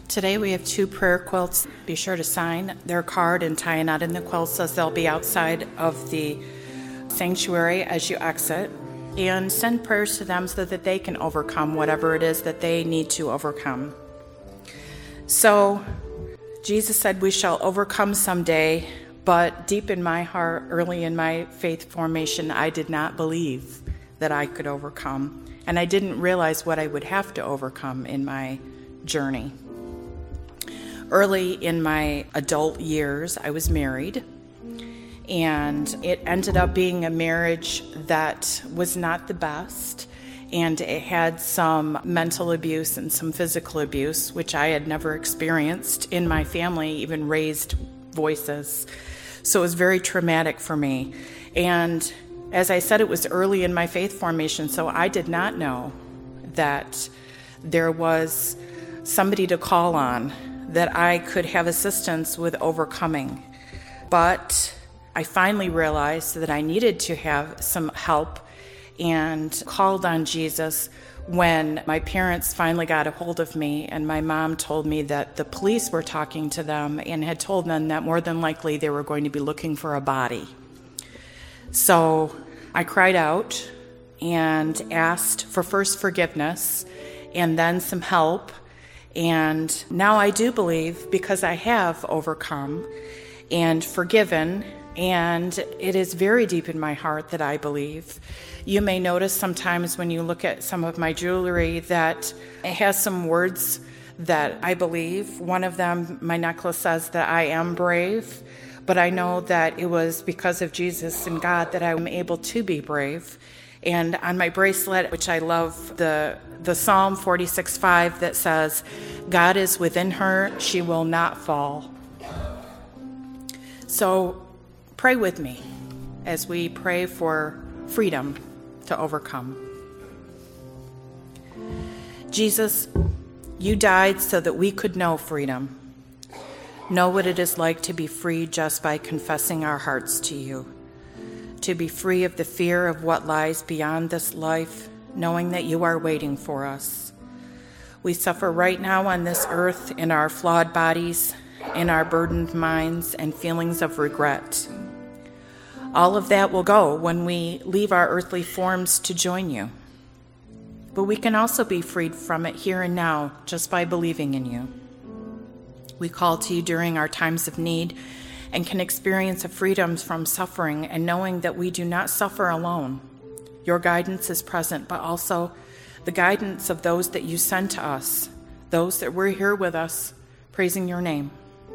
Today we have 2 prayer quilts. Be sure to sign their card and tie a knot in the quilts as they'll be outside of the sanctuary as you exit. And send prayers to them so that they can overcome whatever it is that they need to overcome. So, Jesus said we shall overcome someday, but deep in my heart, early in my faith formation, I did not believe that I could overcome. And I didn't realize what I would have to overcome in my journey. Early in my adult years, I was married, and it ended up being a marriage that was not the best, and it had some mental abuse and some physical abuse, which I had never experienced in my family, even raised voices. So it was very traumatic for me. And as I said, it was early in my faith formation, so I did not know that there was somebody to call on, that I could have assistance with overcoming. But I finally realized that I needed to have some help and called on Jesus when my parents finally got a hold of me, and my mom told me that the police were talking to them and had told them that more than likely they were going to be looking for a body. So I cried out and asked for first forgiveness and then some help. And now I do believe, because I have overcome and forgiven, and it is very deep in my heart that I believe. You may notice sometimes when you look at some of my jewelry that it has some words that I believe. One of them, my necklace, says that I am brave, but I know that it was because of Jesus and God that I'm able to be brave. And on my bracelet, which I love, the Psalm 46:5 that says, God is within her, she will not fall. So pray with me as we pray for freedom to overcome. Jesus, you died so that we could know freedom. Know what it is like to be free just by confessing our hearts to you. To be free of the fear of what lies beyond this life, knowing that you are waiting for us. We suffer right now on this earth in our flawed bodies, in our burdened minds and feelings of regret. All of that will go when we leave our earthly forms to join you. But we can also be freed from it here and now just by believing in you. We call to you during our times of need and can experience a freedom from suffering and knowing that we do not suffer alone. Your guidance is present, but also the guidance of those that you send to us, those that were here with us, praising your name.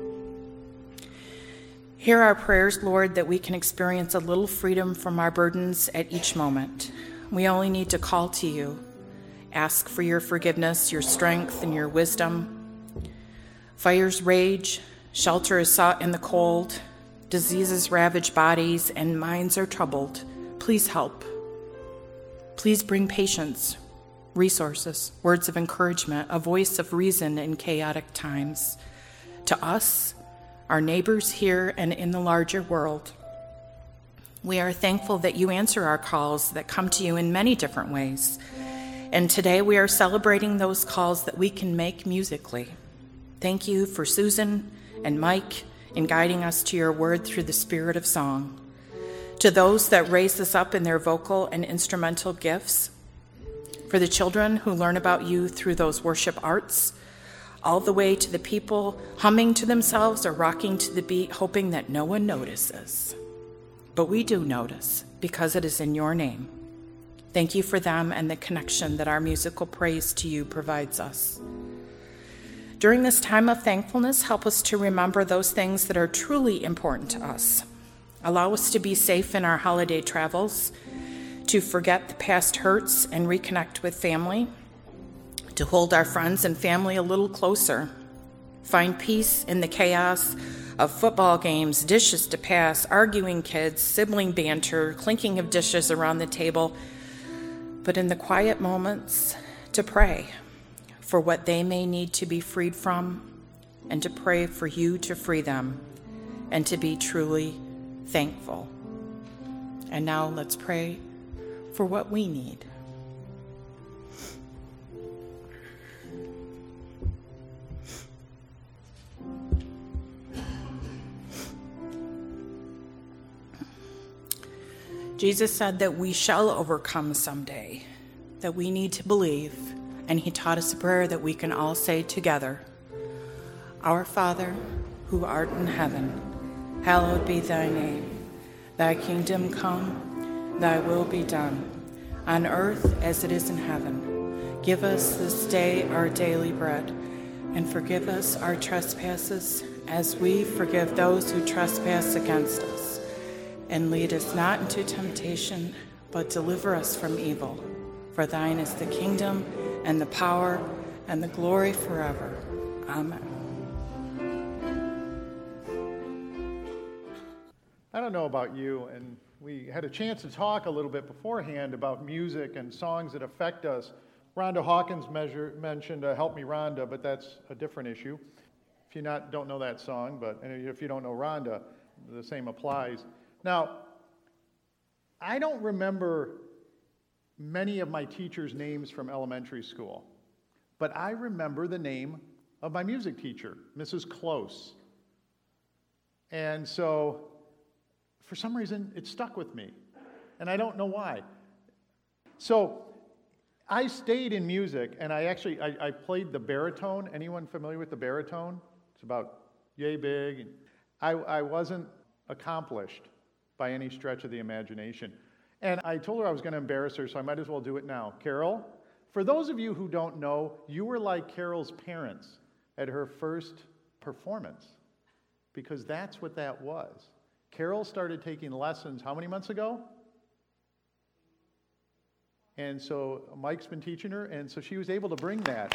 Hear our prayers, Lord, that we can experience a little freedom from our burdens at each moment. We only need to call to you, ask for your forgiveness, your strength, and your wisdom. Fires rage, shelter is sought in the cold, diseases ravage bodies, and minds are troubled. Please help. Please bring patience, resources, words of encouragement, a voice of reason in chaotic times. To us, our neighbors here and in the larger world. We are thankful that you answer our calls that come to you in many different ways. And today we are celebrating those calls that we can make musically. Thank you for Susan and Mike in guiding us to your word through the spirit of song. To those that raise us up in their vocal and instrumental gifts, for the children who learn about you through those worship arts, all the way to the people humming to themselves or rocking to the beat, hoping that no one notices. But we do notice, because it is in your name. Thank you for them and the connection that our musical praise to you provides us. During this time of thankfulness, help us to remember those things that are truly important to us. Allow us to be safe in our holiday travels, to forget the past hurts and reconnect with family, to hold our friends and family a little closer, find peace in the chaos of football games, dishes to pass, arguing kids, sibling banter, clinking of dishes around the table, but in the quiet moments, to pray for what they may need to be freed from, and to pray for you to free them, and to be truly thankful. And now let's pray for what we need. Jesus said that we shall overcome someday, that we need to believe, and he taught us a prayer that we can all say together. Our Father, who art in heaven, hallowed be thy name. Thy kingdom come, thy will be done, on earth as it is in heaven. Give us this day our daily bread, and forgive us our trespasses, as we forgive those who trespass against us. And lead us not into temptation, but deliver us from evil. For thine is the kingdom, and the power, and the glory forever. Amen. I don't know about you, and we had a chance to talk a little bit beforehand about music and songs that affect us. Rhonda Hawkins mentioned Help Me Rhonda, but that's a different issue. If you don't know that song, but if you don't know Rhonda, the same applies. Now, I don't remember many of my teachers' names from elementary school, but I remember the name of my music teacher, Mrs. Close. And so, for some reason, it stuck with me, and I don't know why. So, I stayed in music, and I played the baritone. Anyone familiar with the baritone? It's about yay big. I wasn't accomplished by any stretch of the imagination. And I told her I was going to embarrass her, so I might as well do it now. Carol, for those of you who don't know, you were like Carol's parents at her first performance, because that's what that was. Carol started taking lessons how many months ago? And so Mike's been teaching her, and so she was able to bring that.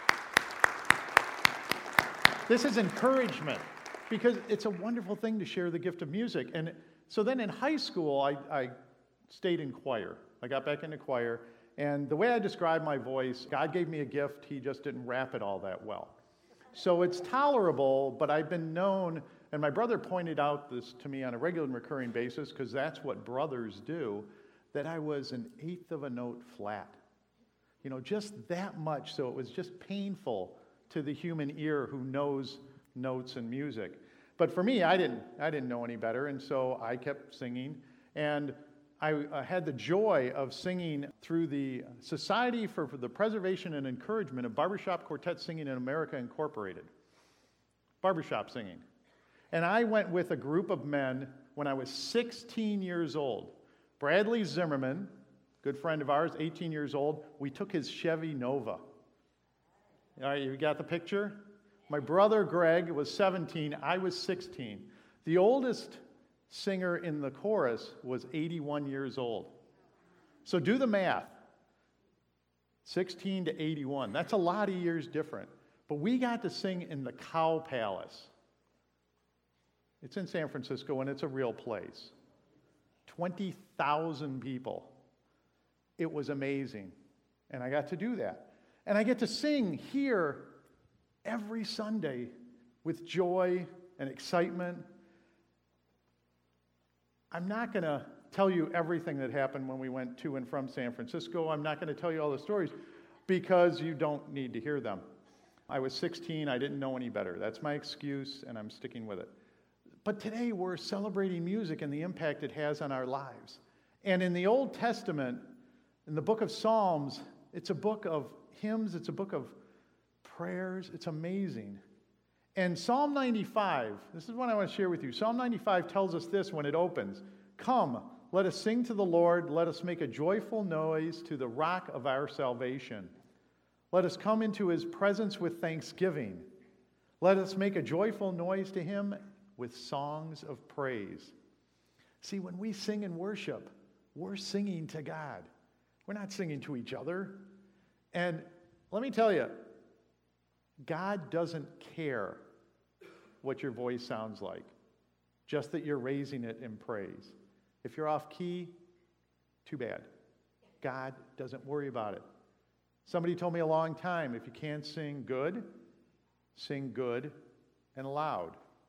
This is encouragement, because it's a wonderful thing to share the gift of music. And so then in high school, I stayed in choir. I got back into choir, and the way I describe my voice, God gave me a gift, he just didn't wrap it all that well. So it's tolerable, but I've been known, and my brother pointed out this to me on a regular and recurring basis, because that's what brothers do, that I was an eighth of a note flat. Just that much, so it was just painful to the human ear who knows notes and music. But for me, I didn't know any better, and so I kept singing, and I had the joy of singing through the Society for the Preservation and Encouragement of Barbershop Quartet Singing in America Incorporated. Barbershop singing. And I went with a group of men when I was 16 years old. Bradley Zimmerman, good friend of ours, 18 years old, we took his Chevy Nova. All right, you got the picture? My brother Greg was 17, I was 16. The oldest singer in the chorus was 81 years old. So do the math. 16 to 81. That's a lot of years different. But we got to sing in the Cow Palace. It's in San Francisco, and it's a real place. 20,000 people. It was amazing. And I got to do that. And I get to sing here every Sunday with joy and excitement. I'm not going to tell you everything that happened when we went to and from San Francisco. I'm not going to tell you all the stories because you don't need to hear them. I was 16. I didn't know any better. That's my excuse, and I'm sticking with it. But today we're celebrating music and the impact it has on our lives. And in the Old Testament, in the book of Psalms, it's a book of hymns, it's a book of prayers. It's amazing. And Psalm 95, this is what I want to share with you. Psalm 95 tells us this when it opens. Come, let us sing to the Lord. Let us make a joyful noise to the rock of our salvation. Let us come into his presence with thanksgiving. Let us make a joyful noise to him with songs of praise. See, when we sing and worship, we're singing to God. We're not singing to each other. And let me tell you, God doesn't care what your voice sounds like, just that you're raising it in praise. If you're off key, too bad. God doesn't worry about it. Somebody told me a long time, if you can't sing good and loud.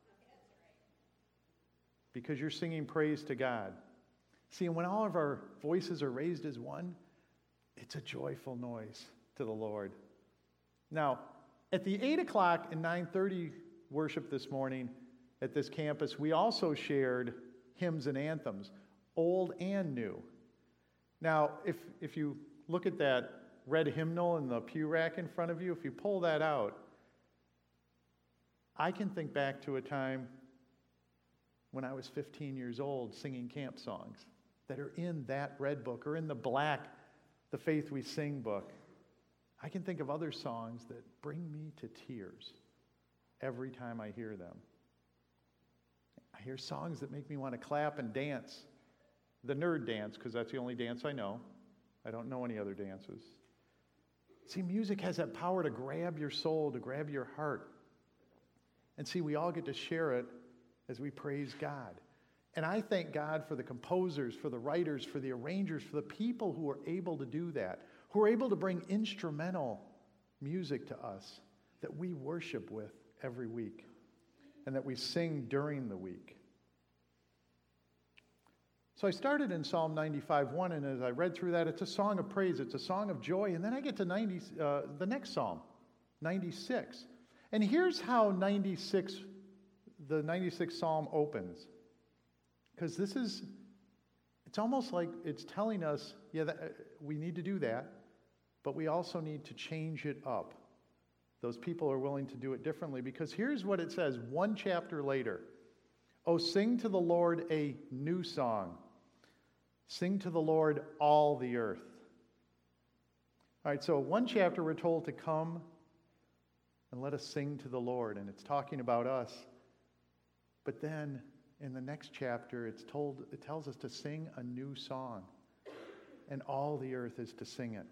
Because you're singing praise to God. See, and when all of our voices are raised as one, it's a joyful noise to the Lord. Now, at the 8 o'clock and 9:30 worship this morning at this campus, we also shared hymns and anthems. old and new. Now, if you look at that red hymnal in the pew rack in front of you, if you pull that out, I can think back to a time when I was 15 years old singing camp songs that are in that red book or in the black, the Faith We Sing book. I can think of other songs that bring me to tears every time I hear them. I hear songs that make me want to clap and dance. The nerd dance, because that's the only dance I know. I don't know any other dances. See, music has that power to grab your soul, to grab your heart. And see, we all get to share it as we praise God. And I thank God for the composers, for the writers, for the arrangers, for the people who are able to do that, who are able to bring instrumental music to us that we worship with every week and that we sing during the week. So I started in Psalm 95:1, and as I read through that, it's a song of praise, it's a song of joy, and then I get to the next Psalm, 96. And here's how the 96th Psalm opens. Because it's almost like it's telling us, we need to do that, but we also need to change it up. Those people are willing to do it differently, because here's what it says one chapter later. Oh, sing to the Lord a new song. Sing to the Lord all the earth. All right, so one chapter we're told to come and let us sing to the Lord, and it's talking about us. But then in the next chapter, it tells us to sing a new song, and all the earth is to sing it.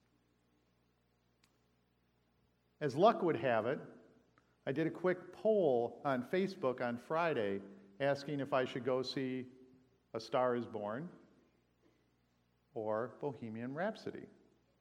As luck would have it, I did a quick poll on Facebook on Friday asking if I should go see A Star is Born or Bohemian Rhapsody.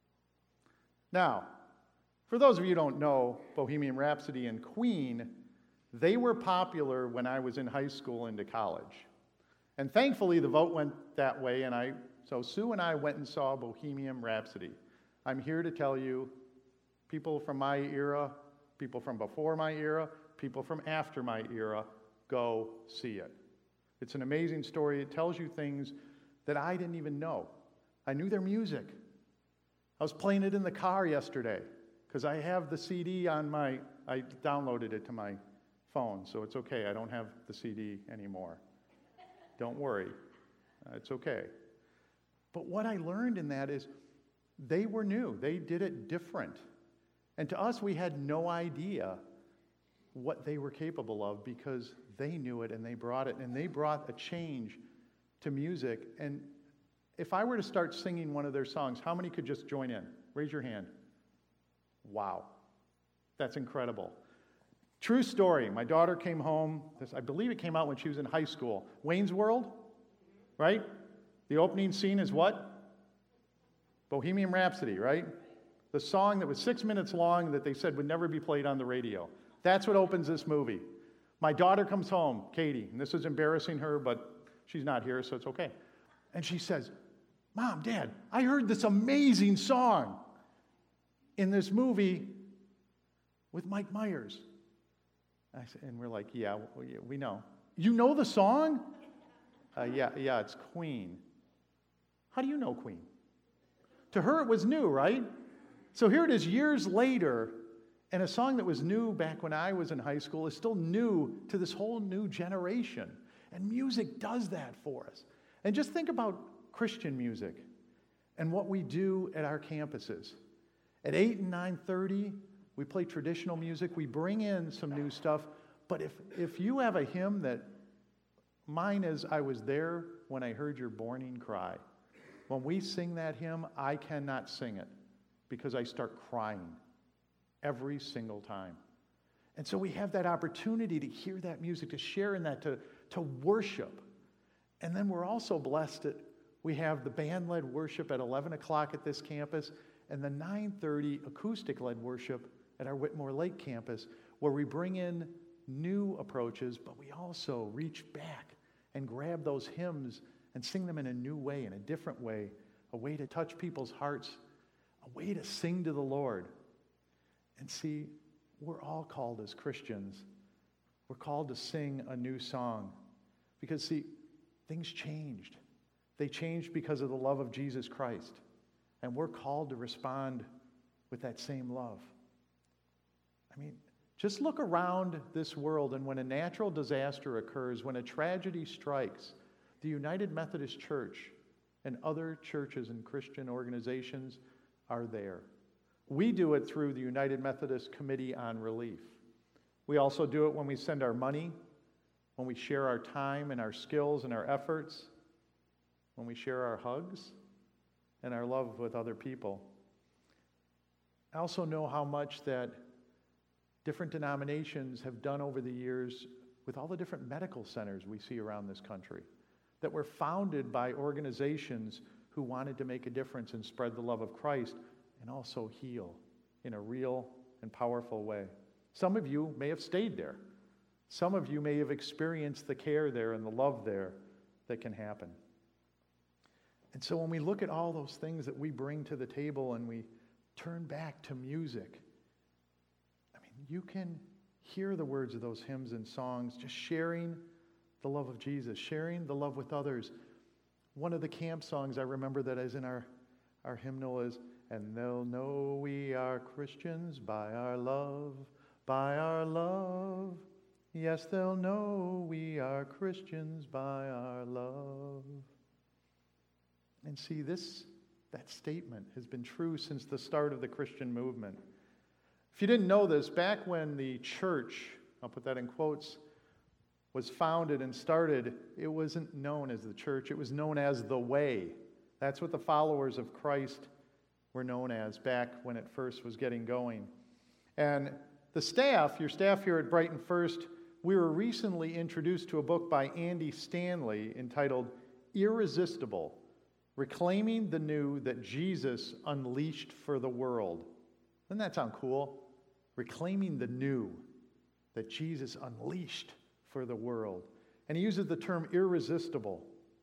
Now, for those of you who don't know, Bohemian Rhapsody and Queen, they were popular when I was in high school into college. And thankfully, the vote went that way, so Sue and I went and saw Bohemian Rhapsody. I'm here to tell you, people from my era, people from before my era, people from after my era, go see it. It's an amazing story. It tells you things that I didn't even know. I knew their music. I was playing it in the car yesterday because I have the CD I downloaded it to my phone, so it's okay. I don't have the CD anymore. Don't worry. It's okay. But what I learned in that is they were new. They did it different. And to us, we had no idea what they were capable of because they knew it and they brought it. And they brought a change to music. And if I were to start singing one of their songs, how many could just join in? Raise your hand. Wow. That's incredible. True story. My daughter came home. I believe it came out when she was in high school. Wayne's World, right? The opening scene is what? Bohemian Rhapsody, right? The song that was 6 minutes long that they said would never be played on the radio. That's what opens this movie. My daughter comes home, Katie, and this is embarrassing her, but she's not here, so it's okay. And she says, Mom, Dad, I heard this amazing song in this movie with Mike Myers. And we're like, yeah, we know. You know the song? Yeah, it's Queen. How do you know Queen? To her, it was new, right? So here it is years later, and a song that was new back when I was in high school is still new to this whole new generation. And music does that for us. And just think about Christian music and what we do at our campuses. At 8 and 9:30, we play traditional music. We bring in some new stuff. But if you have a hymn that mine is, I was there when I heard your mourning cry. When we sing that hymn, I cannot sing it because I start crying every single time. And so we have that opportunity to hear that music, to share in that, to worship. And then we're also blessed that we have the band-led worship at 11 o'clock at this campus and the 9:30 acoustic-led worship at our Whitmore Lake campus, where we bring in new approaches, but we also reach back and grab those hymns and sing them in a new way, in a different way, a way to touch people's hearts, a way to sing to the Lord. And see, we're all called as Christians. We're called to sing a new song. Because, see, things changed. They changed because of the love of Jesus Christ. And we're called to respond with that same love. I mean, just look around this world, and when a natural disaster occurs, when a tragedy strikes, the United Methodist Church and other churches and Christian organizations are there. We do it through the United Methodist Committee on Relief. We also do it when we send our money, when we share our time and our skills and our efforts, when we share our hugs and our love with other people. I also know how much that different denominations have done over the years with all the different medical centers we see around this country that were founded by organizations who wanted to make a difference and spread the love of Christ and also heal in a real and powerful way. Some of you may have stayed there. Some of you may have experienced the care there and the love there that can happen. And so when we look at all those things that we bring to the table and we turn back to music, I mean, you can hear the words of those hymns and songs, just sharing the love of Jesus, sharing the love with others. One of the camp songs I remember that is in our hymnal is, "And they'll know we are Christians by our love, by our love. Yes, they'll know we are Christians by our love." And see, that statement has been true since the start of the Christian movement. If you didn't know this, back when the church, I'll put that in quotes, was founded and started, it wasn't known as the church, it was known as the Way. That's what the followers of Christ were known as back when it first was getting going. And the staff, your staff here at Brighton First, we were recently introduced to a book by Andy Stanley entitled Irresistible: Reclaiming the New That Jesus Unleashed for the World. Doesn't that sound cool? Reclaiming the new that Jesus unleashed for the world. And he uses the term irresistible.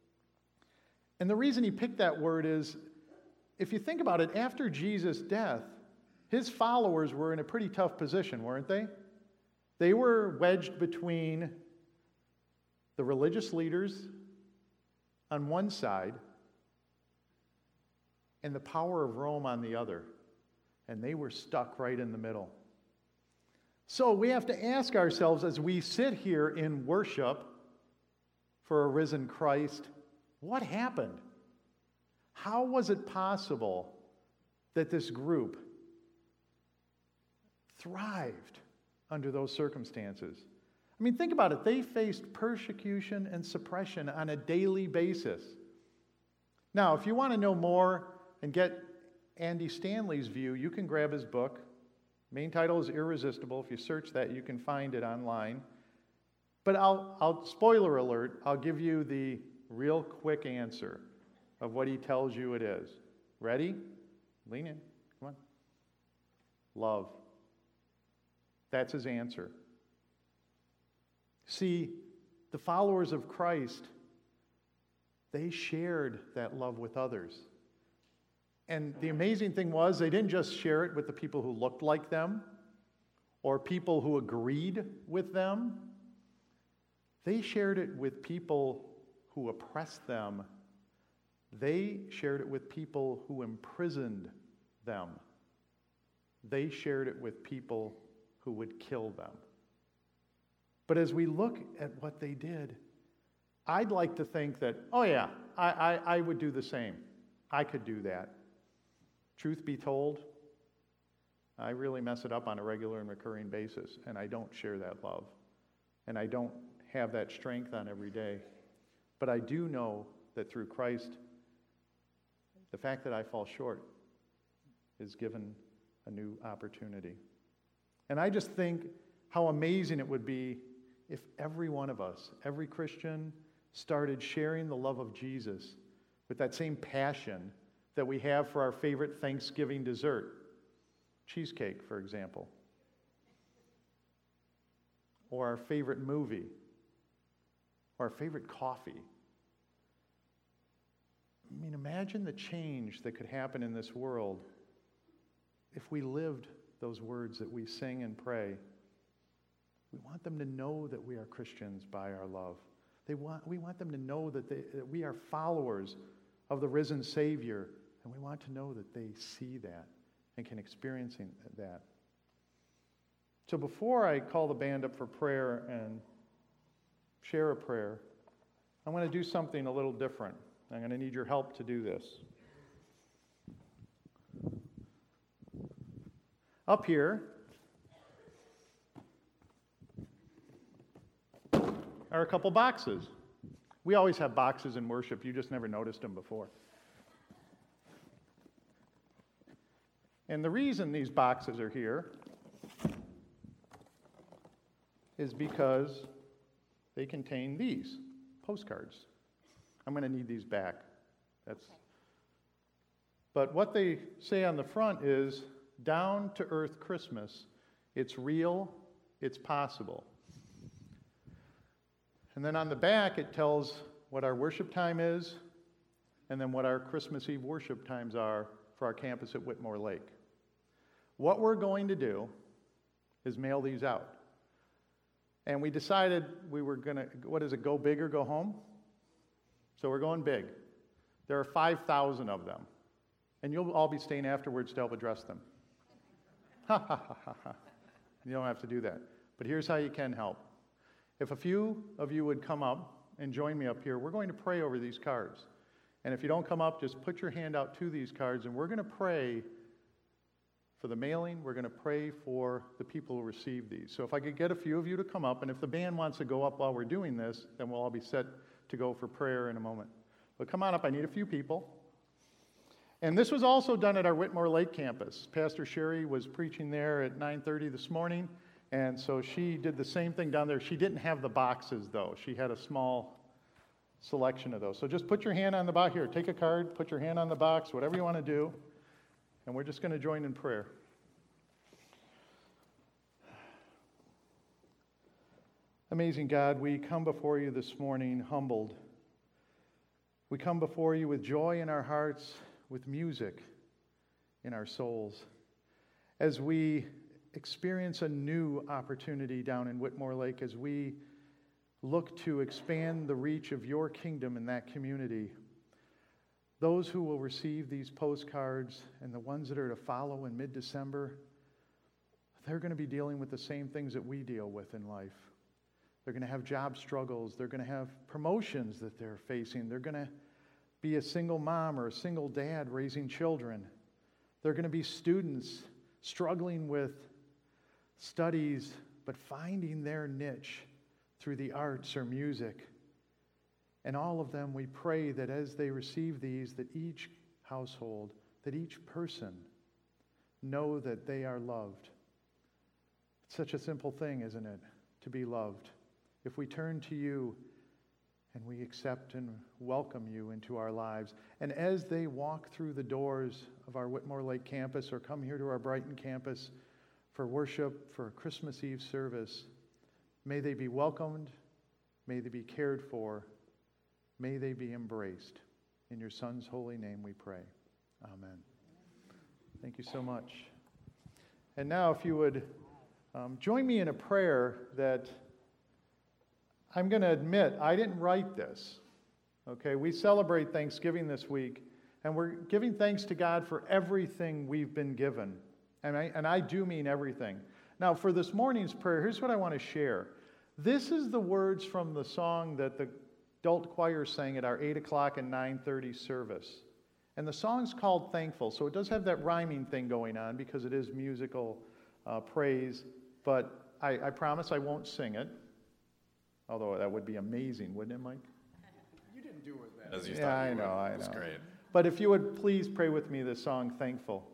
And the reason he picked that word is, if you think about it, after Jesus' death, his followers were in a pretty tough position, weren't they? They were wedged between the religious leaders on one side and the power of Rome on the other. And they were stuck right in the middle. So we have to ask ourselves as we sit here in worship for a risen Christ, what happened? How was it possible that this group thrived under those circumstances? I mean, think about it. They faced persecution and suppression on a daily basis. Now, if you want to know more and get Andy Stanley's view, you can grab his book. Main title is Irresistible. If you search that, you can find it online. But I'll spoiler alert, I'll give you the real quick answer of what he tells you it is. Ready? Lean in. Come on. Love. That's his answer. See, the followers of Christ, they shared that love with others. And the amazing thing was, they didn't just share it with the people who looked like them or people who agreed with them. They shared it with people who oppressed them. They shared it with people who imprisoned them. They shared it with people who would kill them. But as we look at what they did, I'd like to think that, oh yeah, I would do the same. I could do that. Truth be told, I really mess it up on a regular and recurring basis, and I don't share that love. And I don't have that strength on every day. But I do know that through Christ, the fact that I fall short is given a new opportunity. And I just think how amazing it would be if every one of us, every Christian, started sharing the love of Jesus with that same passion that we have for our favorite Thanksgiving dessert. Cheesecake, for example. Or our favorite movie. Or our favorite coffee. I mean, imagine the change that could happen in this world if we lived those words that we sing and pray. We want them to know that we are Christians by our love. We want them to know that we are followers of the risen Savior, and we want to know that they see that and can experience that. So before I call the band up for prayer and share a prayer, I'm going to do something a little different. I'm going to need your help to do this. Up here are a couple boxes. We always have boxes in worship. You just never noticed them before. And the reason these boxes are here is because they contain these postcards. I'm going to need these back. But what they say on the front is, down to earth Christmas. It's real, it's possible. And then on the back it tells what our worship time is, and then what our Christmas Eve worship times are for our campus at Whitmore Lake. What we're going to do is mail these out. And we decided we were going to, go big or go home? So we're going big. There are 5,000 of them. And you'll all be staying afterwards to help address them. Ha ha ha ha ha. You don't have to do that. But here's how you can help. If a few of you would come up and join me up here, we're going to pray over these cards. And if you don't come up, just put your hand out to these cards, and we're going to pray for the mailing. We're going to pray for the people who receive these. So if I could get a few of you to come up, and if the band wants to go up while we're doing this, then we'll all be set to go for prayer in a moment. But come on up. I need a few people. And this was also done at our Whitmore Lake campus. Pastor Sherry was preaching there at 9:30 this morning, and so she did the same thing down there. She didn't have the boxes, though. She had a small selection of those. So just put your hand on the box. Here, take a card, put your hand on the box, whatever you want to do, and we're just going to join in prayer. Amazing God, we come before you this morning humbled. We come before you with joy in our hearts, with music in our souls, as we experience a new opportunity down in Whitmore Lake, as we look to expand the reach of your kingdom in that community. Those who will receive these postcards and the ones that are to follow in mid-December, they're going to be dealing with the same things that we deal with in life. They're going to have job struggles. They're going to have promotions that they're facing. They're going to be a single mom or a single dad raising children. They're going to be students struggling with studies, but finding their niche through the arts or music. And all of them, we pray that as they receive these, that each household, that each person know that they are loved. It's such a simple thing, isn't it, to be loved? If we turn to you and we accept and welcome you into our lives, and as they walk through the doors of our Whitmore Lake campus or come here to our Brighton campus for worship, for a Christmas Eve service, may they be welcomed, may they be cared for, may they be embraced. In your Son's holy name we pray. Amen. Thank you so much. And now if you would join me in a prayer that I'm going to admit I didn't write this. Okay, we celebrate Thanksgiving this week, and we're giving thanks to God for everything we've been given. And I do mean everything. Now, for this morning's prayer, here's what I want to share. This is the words from the song that the adult choir sang at our 8 o'clock and 9:30 service. And the song's called Thankful, so it does have that rhyming thing going on because it is musical praise, but I promise I won't sing it, although that would be amazing, wouldn't it, Mike? You didn't do as bad as you thought. Yeah, I know. It was great. But if you would please pray with me this song, Thankful.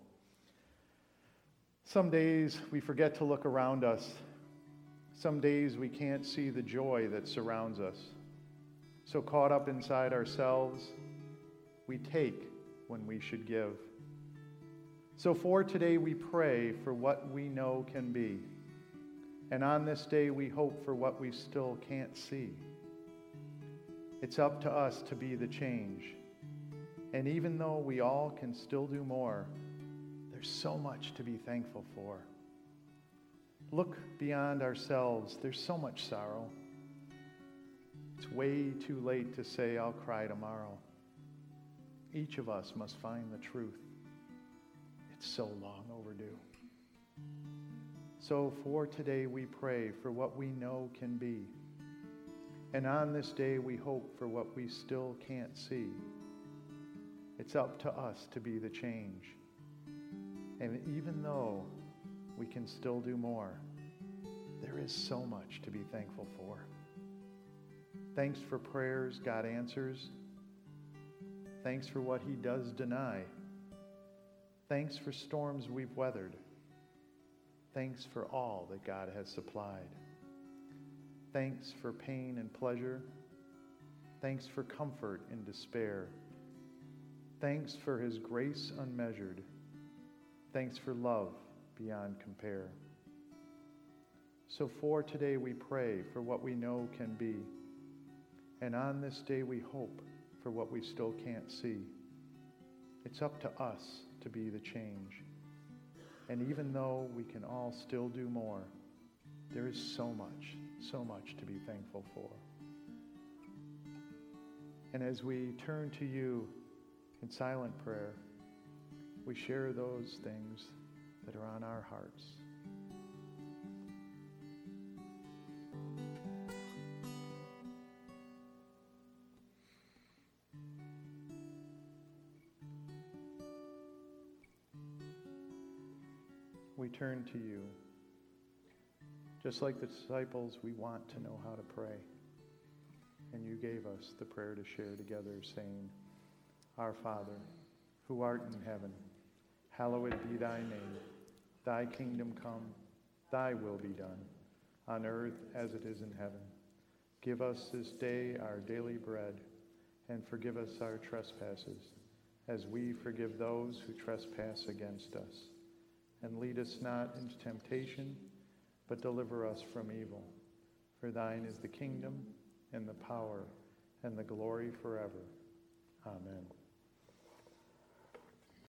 Some days we forget to look around us. Some days we can't see the joy that surrounds us. So caught up inside ourselves, we take when we should give. So for today we pray for what we know can be. And on this day we hope for what we still can't see. It's up to us to be the change. And even though we all can still do more, there's so much to be thankful for. Look beyond ourselves. There's so much sorrow. It's way too late to say, I'll cry tomorrow. Each of us must find the truth. It's so long overdue. So for today we pray for what we know can be. And on this day we hope for what we still can't see. It's up to us to be the change. And even though we can still do more, there is so much to be thankful for. Thanks for prayers God answers. Thanks for what He does deny. Thanks for storms we've weathered. Thanks for all that God has supplied. Thanks for pain and pleasure. Thanks for comfort in despair. Thanks for His grace unmeasured. Thanks for love beyond compare. So for today we pray for what we know can be. And on this day we hope for what we still can't see. It's up to us to be the change. And even though we can all still do more, there is so much to be thankful for. And as we turn to you in silent prayer, we share those things that are on our hearts. We turn to you. Just like the disciples, we want to know how to pray. And you gave us the prayer to share together, saying, Our Father, who art in heaven, hallowed be thy name. Thy kingdom come, thy will be done, on earth as it is in heaven. Give us this day our daily bread, and forgive us our trespasses, as we forgive those who trespass against us. And lead us not into temptation, but deliver us from evil. For thine is the kingdom, and the power, and the glory forever. Amen.